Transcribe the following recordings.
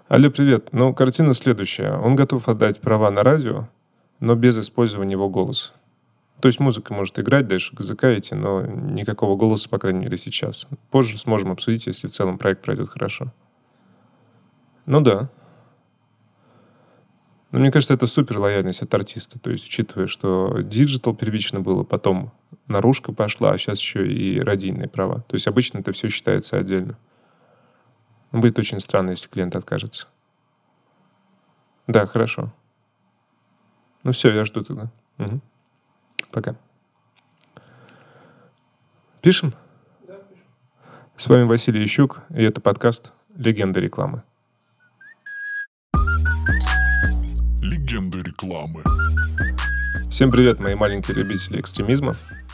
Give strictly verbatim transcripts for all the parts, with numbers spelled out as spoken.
Алло, привет. Ну, картина следующая. Он готов отдать права на радио, но без использования его голоса. То есть музыка может играть, дальше языка идти, но никакого голоса, по крайней мере, сейчас. Позже сможем обсудить, если в целом проект пройдет хорошо. Ну да. Но мне кажется, это супер лояльность от артиста. То есть, учитывая, что диджитал первично было, потом наружка пошла, а сейчас еще и радийные права. То есть обычно это все считается отдельно. Будет очень странно, если клиент откажется. Да, хорошо. Ну все, я жду тогда. Мгм. Пока. Пишем? С вами Василий Ищук, и это подкаст «Легенда рекламы». Легенда рекламы. Всем привет, мои маленькие любители экстремизма.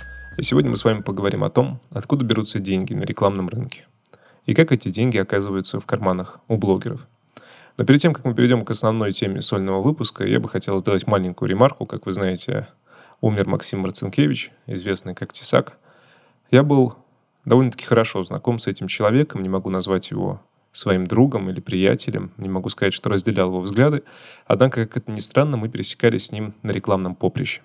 И сегодня мы с вами поговорим о том, откуда берутся деньги на рекламном рынке. И как эти деньги оказываются в карманах у блогеров. Но перед тем, как мы перейдем к основной теме сольного выпуска, я бы хотел сделать маленькую ремарку. Как вы знаете, умер Максим Марцинкевич, известный как Тесак. Я был довольно-таки хорошо знаком с этим человеком, не могу назвать его своим другом или приятелем, не могу сказать, что разделял его взгляды, однако, как это ни странно, мы пересекались с ним на рекламном поприще.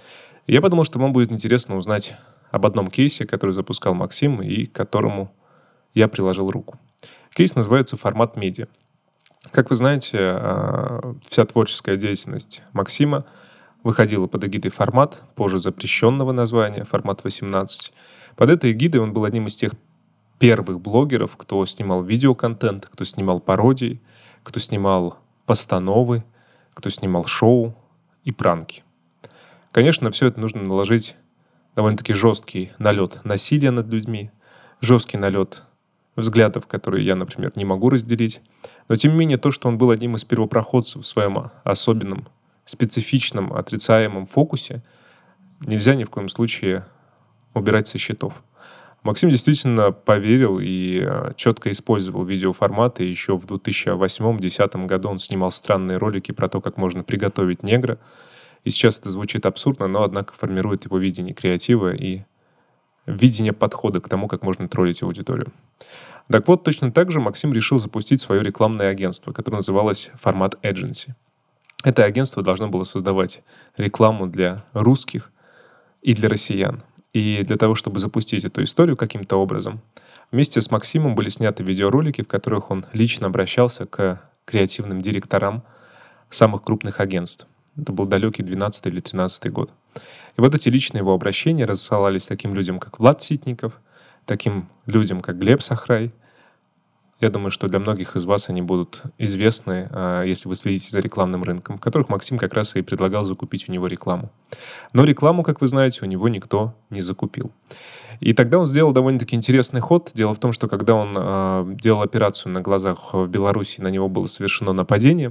И я подумал, что вам будет интересно узнать об одном кейсе, который запускал Максим и к которому я приложил руку. Кейс называется «Формат медиа». Как вы знаете, вся творческая деятельность Максима выходила под эгидой «Формат», позже запрещенного названия «Формат восемнадцать». Под этой эгидой он был одним из тех первых блогеров, кто снимал видеоконтент, кто снимал пародии, кто снимал постановы, кто снимал шоу и пранки. Конечно, на все это нужно наложить довольно-таки жесткий налет насилия над людьми, жесткий налет взглядов, которые я, например, не могу разделить. Но, тем не менее, то, что он был одним из первопроходцев в своем особенном, специфичном, отрицаемом фокусе, нельзя ни в коем случае убирать со счетов. Максим действительно поверил и четко использовал видеоформаты. Еще в две тысячи восьмом — две тысячи десятом году он снимал странные ролики про то, как можно приготовить негра. И сейчас это звучит абсурдно, но, однако, формирует его видение креатива и видение подхода к тому, как можно троллить аудиторию. Так вот, точно так же Максим решил запустить свое рекламное агентство, которое называлось «Формат Agency». Это агентство должно было создавать рекламу для русских и для россиян. И для того, чтобы запустить эту историю каким-то образом, вместе с Максимом были сняты видеоролики, в которых он лично обращался к креативным директорам самых крупных агентств. Это был далекий двенадцатый или тринадцатый год. И вот эти личные его обращения рассылались таким людям, как Влад Ситников, таким людям, как Глеб Сахрай. Я думаю, что для многих из вас они будут известны, если вы следите за рекламным рынком, в которых Максим как раз и предлагал закупить у него рекламу. Но рекламу, как вы знаете, у него никто не закупил. И тогда он сделал довольно-таки интересный ход. Дело в том, что когда он делал операцию на глазах в Беларуси, на него было совершено нападение.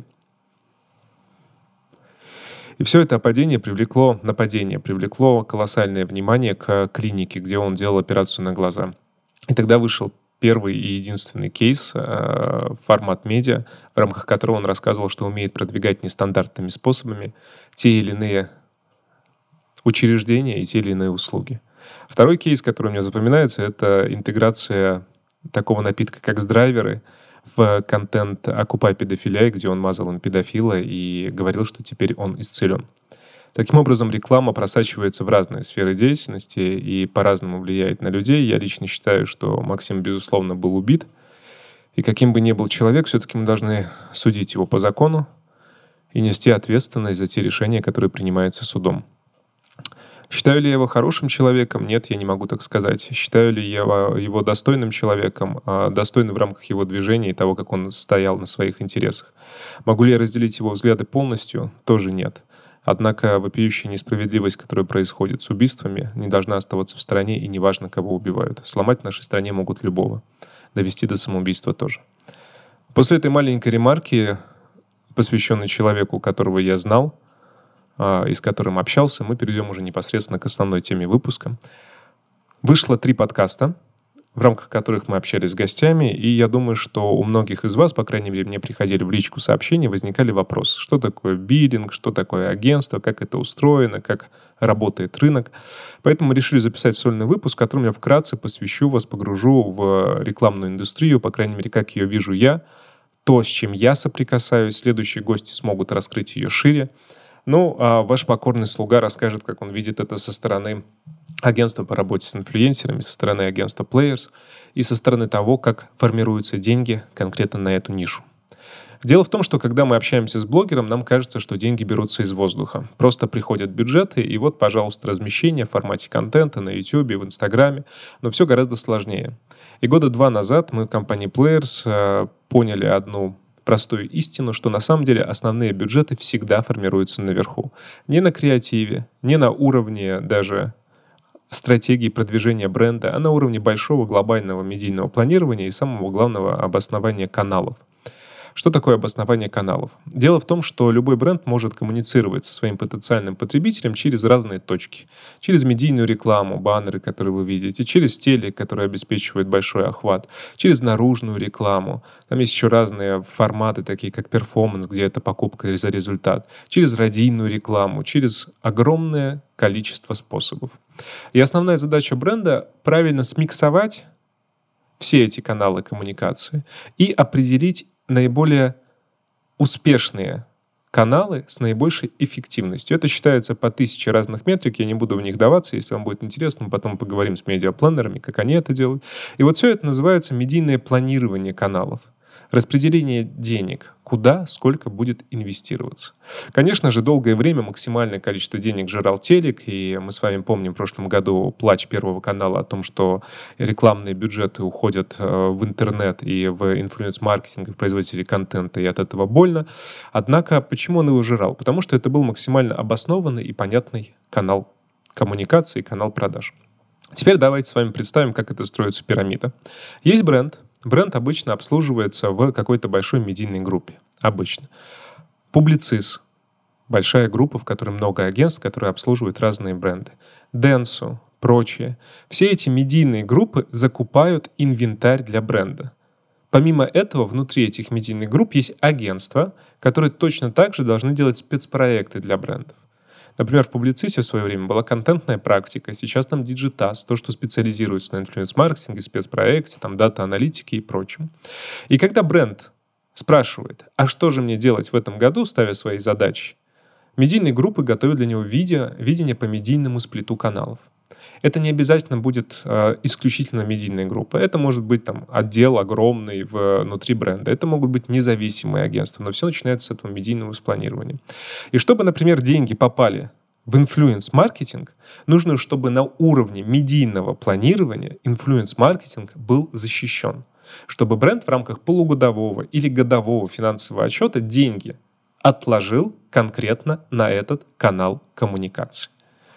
И все это нападение привлекло, нападение привлекло колоссальное внимание к клинике, где он делал операцию на глаза. И тогда вышел первый и единственный кейс э, «Формат медиа», в рамках которого он рассказывал, что умеет продвигать нестандартными способами те или иные учреждения и те или иные услуги. Второй кейс, который мне запоминается, это интеграция такого напитка, как «Сдрайверы», в контент «Окупай педофилия», где он мазал им педофила и говорил, что теперь он исцелен. Таким образом, реклама просачивается в разные сферы деятельности и по-разному влияет на людей. Я лично считаю, что Максим, безусловно, был убит. И каким бы ни был человек, все-таки мы должны судить его по закону и нести ответственность за те решения, которые принимаются судом. Считаю ли я его хорошим человеком? Нет, я не могу так сказать. Считаю ли я его достойным человеком, достойным в рамках его движения и того, как он стоял на своих интересах? Могу ли я разделить его взгляды полностью? Тоже нет. Однако вопиющая несправедливость, которая происходит с убийствами, не должна оставаться в стороне, и неважно, кого убивают. Сломать в нашей стране могут любого. Довести до самоубийства тоже. После этой маленькой ремарки, посвященной человеку, которого я знал, и с которым общался, мы перейдем уже непосредственно к основной теме выпуска. Вышло три подкаста, в рамках которых мы общались с гостями, и я думаю, что у многих из вас, по крайней мере, мне приходили в личку сообщения, возникали вопросы, что такое биллинг, что такое агентство, как это устроено, как работает рынок. Поэтому мы решили записать сольный выпуск, в котором я вкратце посвящу вас, погружу в рекламную индустрию, по крайней мере, как ее вижу я, то, с чем я соприкасаюсь. Следующие гости смогут раскрыть ее шире. Ну, а ваш покорный слуга расскажет, как он видит это со стороны агентства по работе с инфлюенсерами, со стороны агентства Players и со стороны того, как формируются деньги конкретно на эту нишу. Дело в том, что когда мы общаемся с блогером, нам кажется, что деньги берутся из воздуха. Просто приходят бюджеты, и вот, пожалуйста, размещение в формате контента на YouTube, в Инстаграме. Но все гораздо сложнее. И года два назад мы в компании Players э, поняли одну простую истину, что на самом деле основные бюджеты всегда формируются наверху. Не на креативе, не на уровне даже стратегии продвижения бренда, а на уровне большого глобального медийного планирования и самого главного обоснования каналов. Что такое обоснование каналов? Дело в том, что любой бренд может коммуницировать со своим потенциальным потребителем через разные точки. Через медийную рекламу, баннеры, которые вы видите, через телек, который обеспечивает большой охват, через наружную рекламу. Там есть еще разные форматы, такие как перформанс, где это покупка за результат. Через радийную рекламу, через огромное количество способов. И основная задача бренда — правильно смиксовать все эти каналы коммуникации и определить наиболее успешные каналы с наибольшей эффективностью. Это считается по тысяче разных метрик, я не буду в них даваться, если вам будет интересно, мы потом поговорим с медиапланерами, как они это делают. И вот все это называется медийное планирование каналов. Распределение денег, куда, сколько будет инвестироваться. Конечно же, долгое время максимальное количество денег жрал телек, и мы с вами помним в прошлом году плач Первого канала о том, что рекламные бюджеты уходят в интернет и в инфлюенс-маркетинг, и в производителей контента, и от этого больно. Однако, почему он его жрал? Потому что это был максимально обоснованный и понятный канал коммуникации, канал продаж. Теперь давайте с вами представим, как это строится пирамида. Есть бренд. Бренд обычно обслуживается в какой-то большой медийной группе. Обычно. Publicis. Большая группа, в которой много агентств, которые обслуживают разные бренды. Dentsu, прочее. Все эти медийные группы закупают инвентарь для бренда. Помимо этого, внутри этих медийных групп есть агентства, которые точно так же должны делать спецпроекты для брендов. Например, в Publicis в свое время была контентная практика, сейчас там Digitas, то, что специализируется на инфлюенс-маркетинге, спецпроекте, там дата-аналитике и прочем. И когда бренд спрашивает, а что же мне делать в этом году, ставя свои задачи, медийные группы готовят для него видео, видение по медийному сплиту каналов. Это не обязательно будет э, исключительно медийная группа. Это может быть там отдел огромный внутри бренда. Это могут быть независимые агентства. Но все начинается с этого медийного спланирования. И чтобы, например, деньги попали в инфлюенс-маркетинг, нужно, чтобы на уровне медийного планирования инфлюенс-маркетинг был защищен. Чтобы бренд в рамках полугодового или годового финансового отчета деньги отложил конкретно на этот канал коммуникации.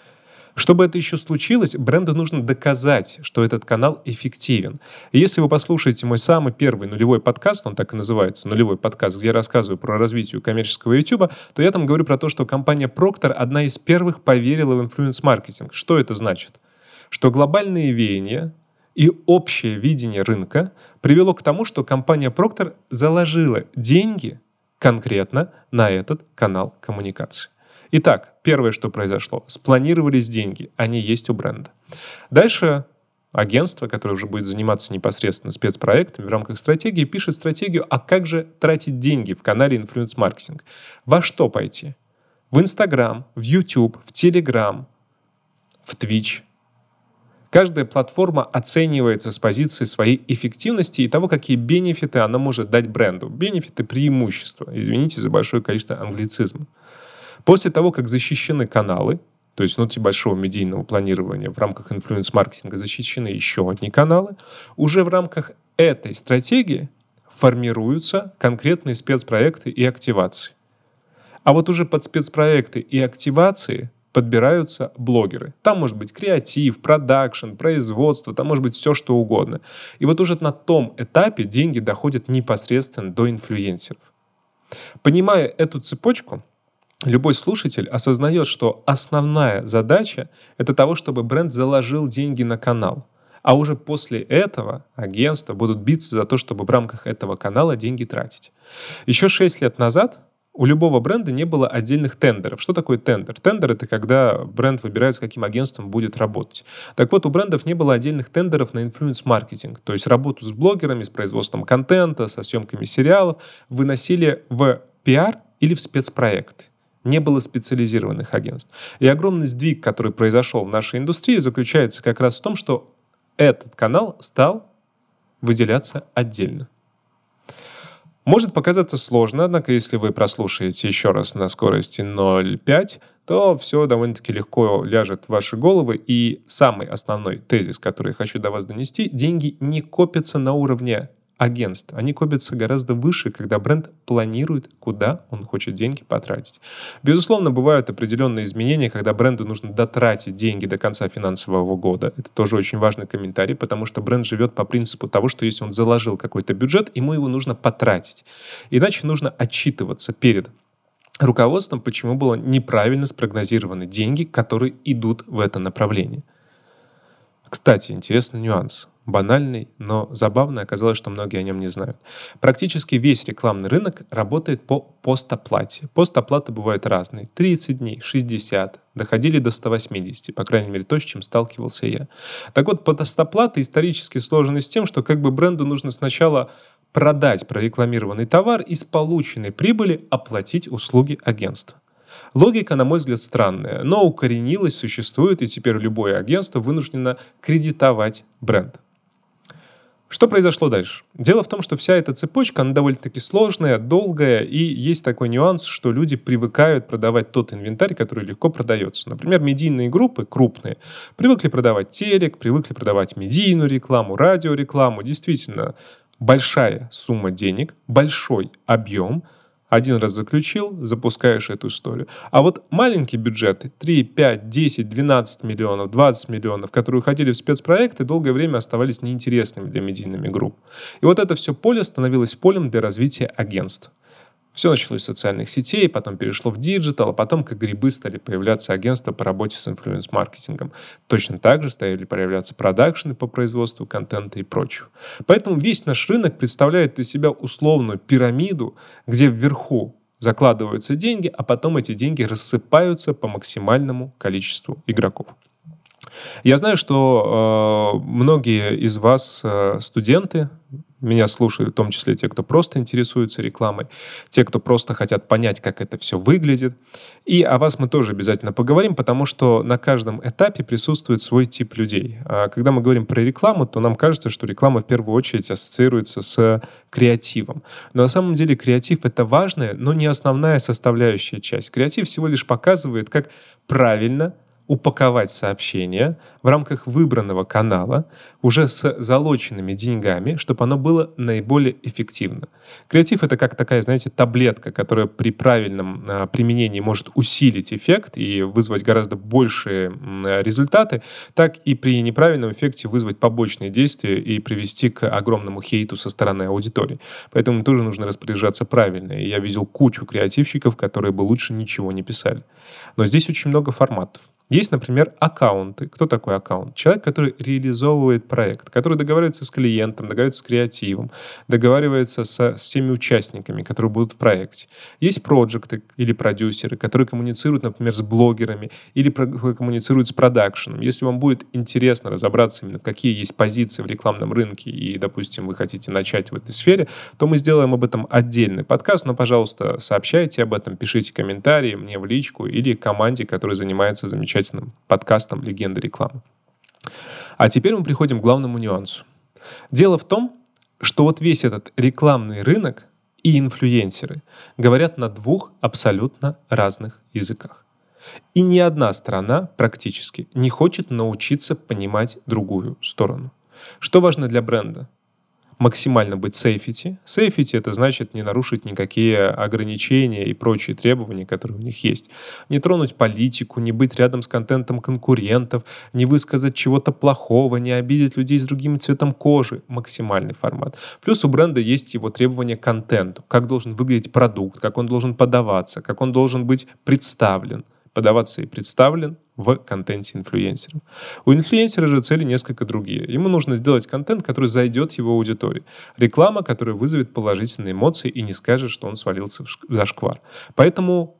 Чтобы это еще случилось, бренду нужно доказать, что этот канал эффективен. И если вы послушаете мой самый первый нулевой подкаст, он так и называется, нулевой подкаст, где я рассказываю про развитие коммерческого YouTube, то я там говорю про то, что компания Procter одна из первых поверила в инфлюенс-маркетинг. Что это значит? Что глобальные веяния и общее видение рынка привело к тому, что компания Procter заложила деньги конкретно на этот канал коммуникации. Итак, первое, что произошло. Спланировались деньги, они есть у бренда. Дальше агентство, которое уже будет заниматься непосредственно спецпроектами в рамках стратегии, пишет стратегию, а как же тратить деньги в канале инфлюенс-маркетинг. Во что пойти? В Инстаграм, в YouTube, в Телеграм, в Twitch. Каждая платформа оценивается с позиции своей эффективности и того, какие бенефиты она может дать бренду. Бенефиты, преимущества. Извините за большое количество англицизма. После того, как защищены каналы, то есть внутри большого медийного планирования в рамках инфлюенс-маркетинга защищены еще одни каналы, уже в рамках этой стратегии формируются конкретные спецпроекты и активации. А вот уже под спецпроекты и активации подбираются блогеры. Там может быть креатив, продакшн, производство, там может быть все, что угодно. И вот уже на том этапе деньги доходят непосредственно до инфлюенсеров. Понимая эту цепочку, любой слушатель осознает, что основная задача — это того, чтобы бренд заложил деньги на канал. А уже после этого агентства будут биться за то, чтобы в рамках этого канала деньги тратить. Еще шесть лет назад у любого бренда не было отдельных тендеров. Что такое тендер? Тендер — это когда бренд выбирает, с каким агентством будет работать. Так вот, у брендов не было отдельных тендеров на инфлюенс-маркетинг, то есть работу с блогерами, с производством контента, со съемками сериалов выносили в пиар или в спецпроекты. Не было специализированных агентств. И огромный сдвиг, который произошел в нашей индустрии, заключается как раз в том, что этот канал стал выделяться отдельно. Может показаться сложно, однако если вы прослушаете еще раз на скорости ноль целых пять десятых, то все довольно-таки легко ляжет в ваши головы. И самый основной тезис, который я хочу до вас донести: деньги не копятся на уровне агентств. Они копятся гораздо выше, когда бренд планирует, куда он хочет деньги потратить. Безусловно, бывают определенные изменения, когда бренду нужно дотратить деньги до конца финансового года. Это тоже очень важный комментарий, потому что бренд живет по принципу того, что если он заложил какой-то бюджет, ему его нужно потратить. Иначе нужно отчитываться перед руководством, почему было неправильно спрогнозированы деньги, которые идут в это направление. Кстати, интересный нюанс. Банальный, но забавный. Оказалось, что многие о нем не знают. Практически весь рекламный рынок работает по постоплате. Постоплаты бывают разные. тридцать дней, шестьдесят, доходили до ста восьмидесяти, по крайней мере, то, с чем сталкивался я. Так вот, постоплата исторически сложена с тем, что как бы бренду нужно сначала продать прорекламированный товар и с полученной прибыли оплатить услуги агентства. Логика, на мой взгляд, странная, но укоренилась, существует, и теперь любое агентство вынуждено кредитовать бренд. Что произошло дальше? Дело в том, что вся эта цепочка, она довольно-таки сложная, долгая, и есть такой нюанс, что люди привыкают продавать тот инвентарь, который легко продается. Например, медийные группы, крупные, привыкли продавать телек, привыкли продавать медийную рекламу, радиорекламу. Действительно, большая сумма денег, большой объем. Один раз заключил, запускаешь эту историю. А вот маленькие бюджеты, три, пять, десять, двенадцать миллионов, двадцать миллионов, которые уходили в спецпроекты, долгое время оставались неинтересными для медийными групп. И вот это все поле становилось полем для развития агентств. Все началось с социальных сетей, потом перешло в диджитал, а потом, как грибы, стали появляться агентства по работе с инфлюенс-маркетингом. Точно так же стали появляться продакшены по производству контента и прочего. Поэтому весь наш рынок представляет из себя условную пирамиду, где вверху закладываются деньги, а потом эти деньги рассыпаются по максимальному количеству игроков. Я знаю, что э, многие из вас э, студенты, меня слушают, в том числе те, кто просто интересуется рекламой, те, кто просто хотят понять, как это все выглядит. И о вас мы тоже обязательно поговорим, потому что на каждом этапе присутствует свой тип людей. А когда мы говорим про рекламу, то нам кажется, что реклама в первую очередь ассоциируется с креативом. Но на самом деле креатив — это важная, но не основная составляющая часть. Креатив всего лишь показывает, как правильно упаковать сообщение в рамках выбранного канала уже с залоченными деньгами, чтобы оно было наиболее эффективно. Креатив — это как такая, знаете, таблетка, которая при правильном а, применении может усилить эффект и вызвать гораздо большие м, результаты, так и при неправильном эффекте вызвать побочные действия и привести к огромному хейту со стороны аудитории. Поэтому тоже нужно распоряжаться правильно. И я видел кучу креативщиков, которые бы лучше ничего не писали. Но здесь очень много форматов. Есть, например, аккаунты. Кто такой аккаунт? Человек, который реализовывает проект, который договаривается с клиентом, договаривается с креативом, договаривается со всеми участниками, которые будут в проекте. Есть проекты или продюсеры, которые коммуницируют, например, с блогерами или коммуницируют с продакшеном. Если вам будет интересно разобраться именно, какие есть позиции в рекламном рынке и, допустим, вы хотите начать в этой сфере, то мы сделаем об этом отдельный подкаст, но, пожалуйста, сообщайте об этом, пишите комментарии мне в личку или команде, которая занимается замечательным подкастом «Легенда рекламы». А теперь мы приходим к главному нюансу. Дело в том, что вот весь этот рекламный рынок и инфлюенсеры говорят на двух абсолютно разных языках. И ни одна сторона практически не хочет научиться понимать другую сторону. Что важно для бренда? Максимально быть сейфити. Сейфити — это значит не нарушить никакие ограничения и прочие требования, которые у них есть. Не тронуть политику, не быть рядом с контентом конкурентов, не высказать чего-то плохого, не обидеть людей с другим цветом кожи. Максимальный формат. Плюс у бренда есть его требования к контенту. Как должен выглядеть продукт, как он должен подаваться, как он должен быть представлен. Подаваться и представлен в контенте инфлюенсеров. У инфлюенсера же цели несколько другие. Ему нужно сделать контент, который зайдет его аудитории. Реклама, которая вызовет положительные эмоции и не скажет, что он свалился в зашквар. Поэтому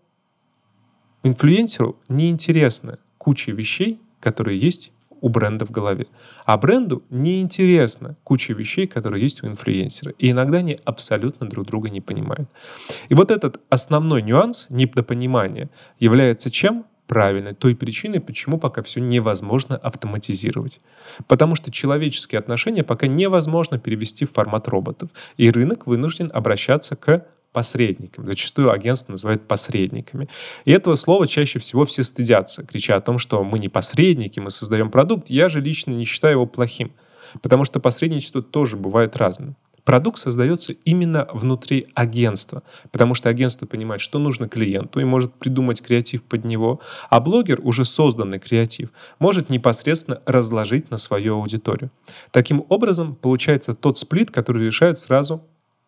инфлюенсеру неинтересна куча вещей, которые есть у бренда в голове. А бренду неинтересна куча вещей, которые есть у инфлюенсера. И иногда они абсолютно друг друга не понимают. И вот этот основной нюанс недопонимания является чем? Правильно, той причиной, почему пока все невозможно автоматизировать. Потому что человеческие отношения пока невозможно перевести в формат роботов. И рынок вынужден обращаться к посредникам. Зачастую агентство называют посредниками. И этого слова чаще всего все стыдятся, крича о том, что мы не посредники, мы создаем продукт. Я же лично не считаю его плохим, потому что посредничество тоже бывает разным. Продукт создается именно внутри агентства, потому что агентство понимает, что нужно клиенту и может придумать креатив под него, а блогер, уже созданный креатив, может непосредственно разложить на свою аудиторию. Таким образом, получается тот сплит, который решает сразу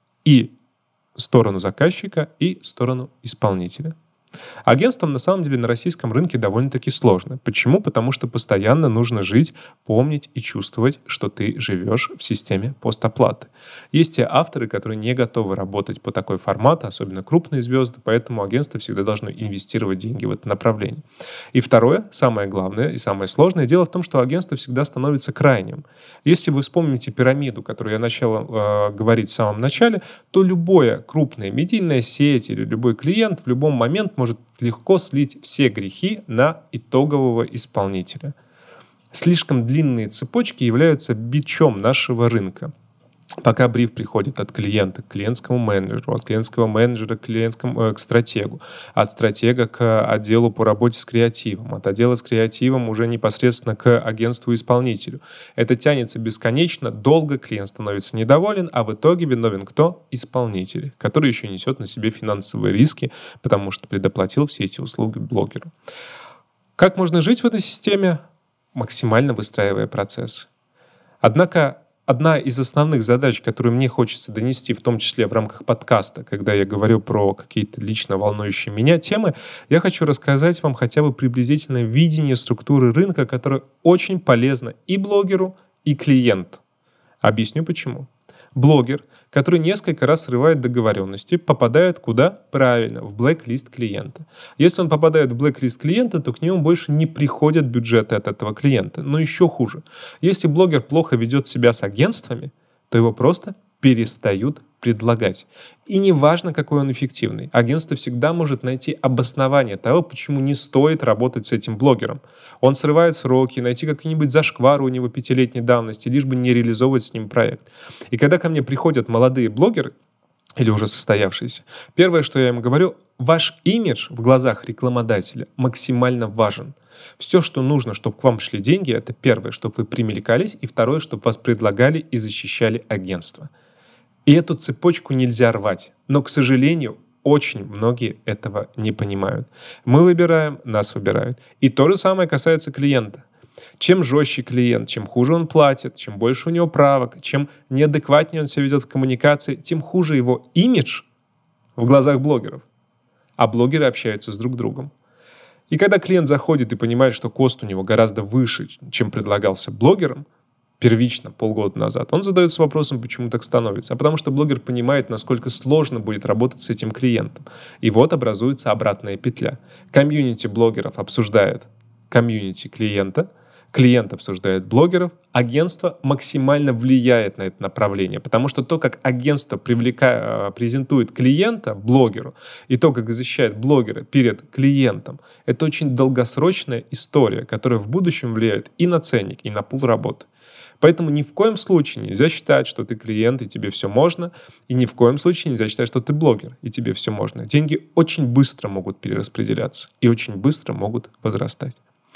и сторону заказчика и сторону исполнителя. Агентствам на самом деле на российском рынке довольно-таки сложно. Почему? Потому что постоянно нужно жить, помнить и чувствовать, что ты живешь в системе постоплаты. Есть те авторы, которые не готовы работать по такой формату, особенно крупные звезды, поэтому агентство всегда должно инвестировать деньги в это направление. И второе, самое главное и самое сложное, дело в том, что агентство всегда становится крайним. Если вы вспомните пирамиду, которую я начал э, говорить в самом начале, то любое крупное медийная сеть или любой клиент в любом момент может легко слить все грехи на итогового исполнителя. Слишком длинные цепочки являются бичом нашего рынка. Пока бриф приходит от клиента к клиентскому менеджеру, от клиентского менеджера к, клиентскому, э, к стратегу, от стратега к отделу по работе с креативом, от отдела с креативом уже непосредственно к агентству-исполнителю. Это тянется бесконечно, долго, клиент становится недоволен, а в итоге виновен кто? Исполнитель, который еще несет на себе финансовые риски, потому что предоплатил все эти услуги блогеру. Как можно жить в этой системе? Максимально выстраивая процесс. Однако одна из основных задач, которую мне хочется донести, в том числе в рамках подкаста, когда я говорю про какие-то лично волнующие меня темы, я хочу рассказать вам хотя бы приблизительное видение структуры рынка, которое очень полезно и блогеру, и клиенту. Объясню почему. Блогер, который несколько раз срывает договоренности, попадает куда? Правильно, в блэк-лист клиента. Если он попадает в блэк-лист клиента, то к нему больше не приходят бюджеты от этого клиента. Но еще хуже. Если блогер плохо ведет себя с агентствами, то его просто перестают предлагать. И не важно, какой он эффективный. Агентство всегда может найти обоснование того, почему не стоит работать с этим блогером. Он срывает сроки, найти какие-нибудь зашквары у него пятилетней давности, лишь бы не реализовывать с ним проект. И когда ко мне приходят молодые блогеры, или уже состоявшиеся, первое, что я им говорю, ваш имидж в глазах рекламодателя максимально важен. Все, что нужно, чтобы к вам шли деньги, это первое, чтобы вы примелькались, и второе, чтобы вас предлагали и защищали агентство. И эту цепочку нельзя рвать. Но, к сожалению, очень многие этого не понимают. Мы выбираем, нас выбирают. И то же самое касается клиента. Чем жестче клиент, чем хуже он платит, чем больше у него правок, чем неадекватнее он себя ведет в коммуникации, тем хуже его имидж в глазах блогеров. А блогеры общаются с друг другом. И когда клиент заходит и понимает, что кост у него гораздо выше, чем предлагался блогером, первично, полгода назад, он задается вопросом, почему так становится. А потому что блогер понимает, насколько сложно будет работать с этим клиентом. И вот образуется обратная петля. Комьюнити блогеров обсуждает комьюнити клиента, клиент обсуждает блогеров, агентство максимально влияет на это направление, потому что то, как агентство привлекает, презентует клиента блогеру, и то, как защищает блогера перед клиентом, это очень долгосрочная история, которая в будущем влияет и на ценник, и на пул работы. Поэтому ни в коем случае нельзя считать, что ты клиент, и тебе все можно, и ни в коем случае нельзя считать, что ты блогер, и тебе все можно. Деньги очень быстро могут перераспределяться и очень быстро могут возрастать.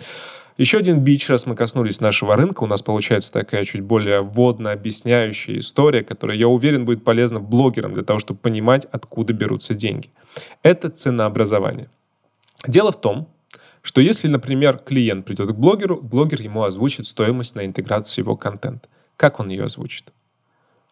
Еще один бич, раз мы коснулись нашего рынка, у нас получается такая чуть более вводно-объясняющая история, которая, я уверен, будет полезна блогерам для того, чтобы понимать, откуда берутся деньги. Это ценообразование. Дело в том, что если, например, клиент придет к блогеру, блогер ему озвучит стоимость на интеграцию его контента. Как он ее озвучит?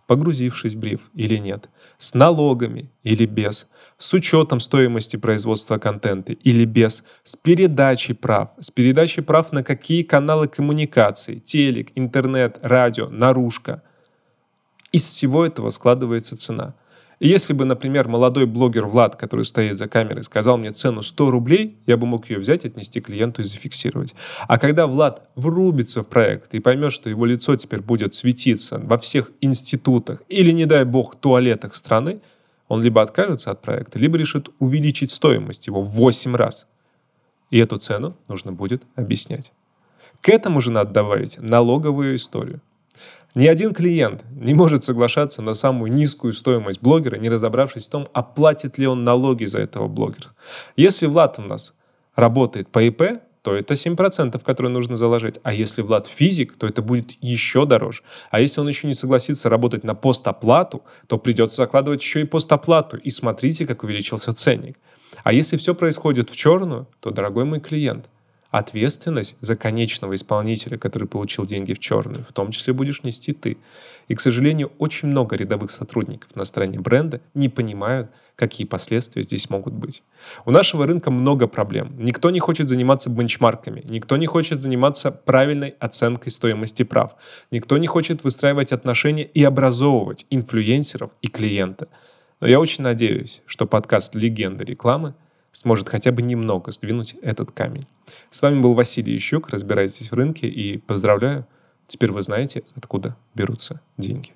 погрузившись в бриф или нет, с налогами или без, с учетом стоимости производства контента или без, с передачей прав, с передачей прав на какие каналы коммуникации, телек, интернет, радио, наружка. Из всего этого складывается цена. И если бы, например, молодой блогер Влад, который стоит за камерой, сказал мне цену сто рублей, я бы мог ее взять, отнести клиенту и зафиксировать. А когда Влад врубится в проект и поймет, что его лицо теперь будет светиться во всех институтах или, не дай бог, туалетах страны, он либо откажется от проекта, либо решит увеличить стоимость его в восемь раз. И эту цену нужно будет объяснять. К этому же надо добавить налоговую историю. Ни один клиент не может соглашаться на самую низкую стоимость блогера, не разобравшись в том, оплатит ли он налоги за этого блогера. Если Влад у нас работает по ИП, то это семь процентов, которые нужно заложить. А если Влад физик, то это будет еще дороже. А если он еще не согласится работать на постоплату, то придется закладывать еще и постоплату. И смотрите, как увеличился ценник. А если все происходит в черную, то, дорогой мой клиент, ответственность за конечного исполнителя, который получил деньги в черную, в том числе будешь нести ты. И, к сожалению, очень много рядовых сотрудников на стороне бренда не понимают, какие последствия здесь могут быть. У нашего рынка много проблем. Никто не хочет заниматься бенчмарками, никто не хочет заниматься правильной оценкой стоимости прав, никто не хочет выстраивать отношения и образовывать инфлюенсеров и клиента. Но я очень надеюсь, что подкаст «Легенда рекламы» сможет хотя бы немного сдвинуть этот камень. С вами был Василий Ищук, разбирайтесь в рынке, и поздравляю, теперь вы знаете, откуда берутся деньги.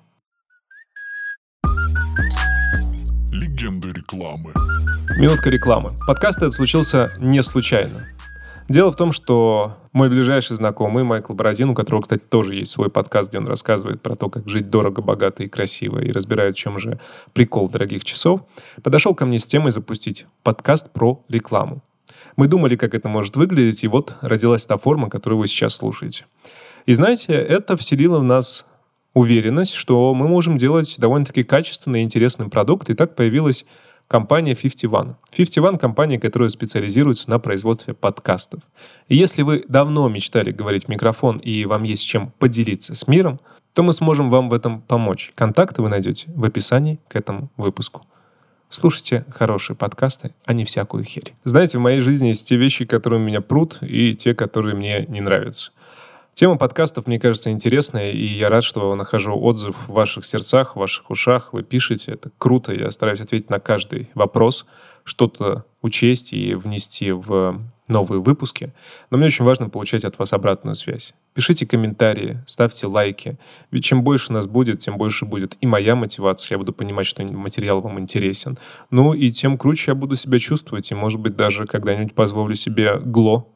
Легенда рекламы. Минутка рекламы. Подкаст этот случился не случайно. Дело в том, что мой ближайший знакомый Майкл Бородин, у которого, кстати, тоже есть свой подкаст, где он рассказывает про то, как жить дорого, богато и красиво, и разбирает, в чем же прикол дорогих часов, подошел ко мне с темой запустить подкаст про рекламу. Мы думали, как это может выглядеть, и вот родилась та форма, которую вы сейчас слушаете. И знаете, это вселило в нас уверенность, что мы можем делать довольно-таки качественный и интересный продукт, и так появилась компания фифти ван. фифти ван — компания, которая специализируется на производстве подкастов. И если вы давно мечтали говорить в микрофон и вам есть чем поделиться с миром, то мы сможем вам в этом помочь. Контакты вы найдете в описании к этому выпуску. Слушайте хорошие подкасты, а не всякую херь. Знаете, в моей жизни есть те вещи, которые меня прут, и те, которые мне не нравятся. Тема подкастов, мне кажется, интересная, и я рад, что нахожу отзыв в ваших сердцах, в ваших ушах. Вы пишете, это круто. Я стараюсь ответить на каждый вопрос, что-то учесть и внести в новые выпуски. Но мне очень важно получать от вас обратную связь. Пишите комментарии, ставьте лайки. Ведь чем больше нас будет, тем больше будет и моя мотивация. Я буду понимать, что материал вам интересен. Ну и тем круче я буду себя чувствовать. И, может быть, даже когда-нибудь позволю себе гло.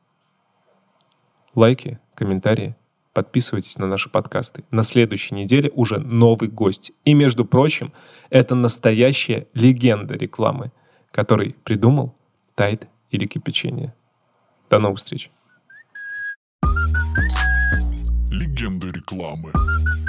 Лайки, комментарии, подписывайтесь на наши подкасты. На следующей неделе уже новый гость. И, между прочим, это настоящая легенда рекламы, который придумал Тайд или кипячение. До новых встреч. Легенда рекламы.